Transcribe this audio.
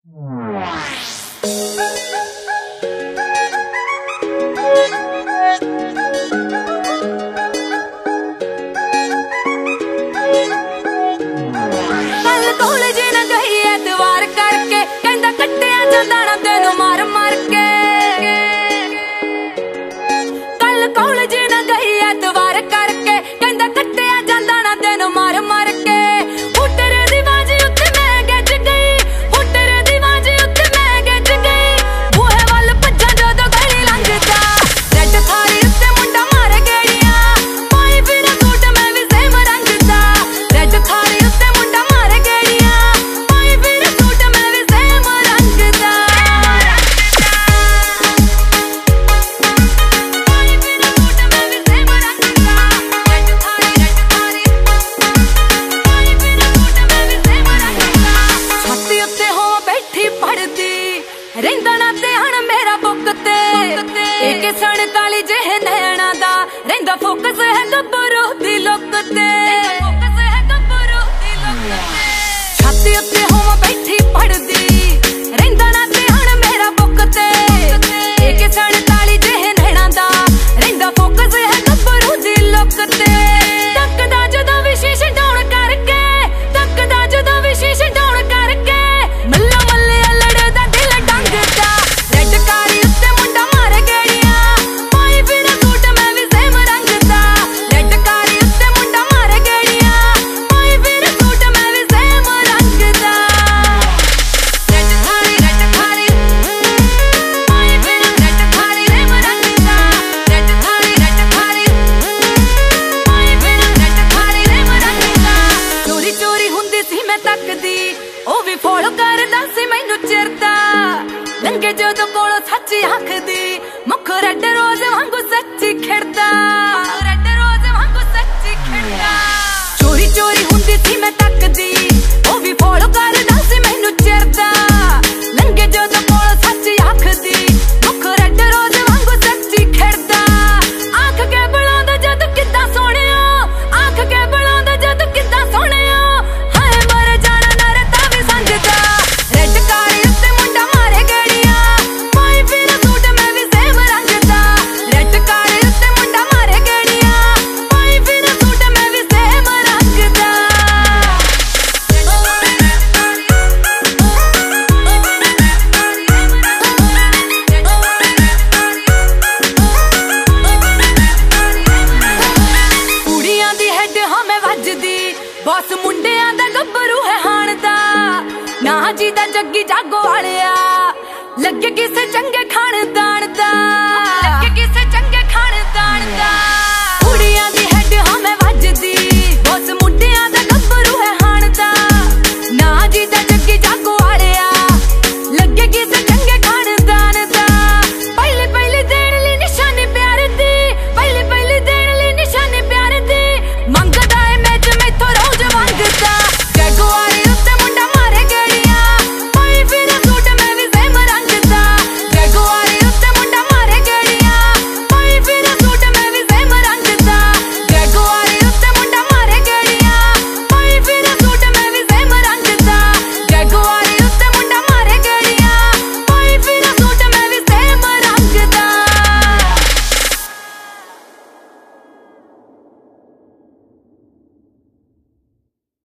focus है गब्बरू दी look ते छाती उत्ते होवां बैठी पढ़दी रहिंदा ना ध्यान मेरा बुक ते एक 47 जेहे नैना दा रहिंदा फोकस है गब्बरू दी लुक ते तकदा जदों विशेष डाउन करके तकदा जदों विशेष डाउन करके मल्ला मल्ले लड़दा दिल डंगदा रेड कारी उत्ते मुंडा मार गेड़ियां पाई फिर सूट मैं भी सेम रंग दा रेड कारी उत्ते मुंडा मार गेड़ियां पाई फिर सूट मैं भी सेम रंग दा रेड कारी पाई फिर रेड कारी सेम रंग दा रेड कारी पाई फिर रेड कारी सेम रंग दा चोरी चोरी हुंदी सी मैं तकदी ओ भी फॉलो करदा सी मैनू चिरदा लंगे जदों कोलों सच आखदी मुख रेड रोज वांगू सच्ची खिड़दा रेड रोज वांगू सच्ची खिड़दा चोरी चोरी हुंदी सी मैं तकदी ओ भी फॉलो करदा सी मैनू चिरदा लंगे जदों कोलों सच आखदी मुख रेड रोज वांगू सच्ची खिड़दा आख के बुलांदा जद किद्दां सोहणिया आख के बुलांदा जद किद्दां सोहणिया हाय मर जाना नर तां भी संजदा रेड कारी उत्ते मुंडा मारे गेड़ियां पाई फिर सूट मैं भी सेम रंग दा रेड कारी उत्ते मुंडा मारे गेड़ियां पाई फिर सूट मैं भी सेम रंग दा कुड़ियां दी हेड हां मैं वजदी बॉस मुंडियां दा गब्बरू है हाण दा ना जी दा जग्गी जागो वालिया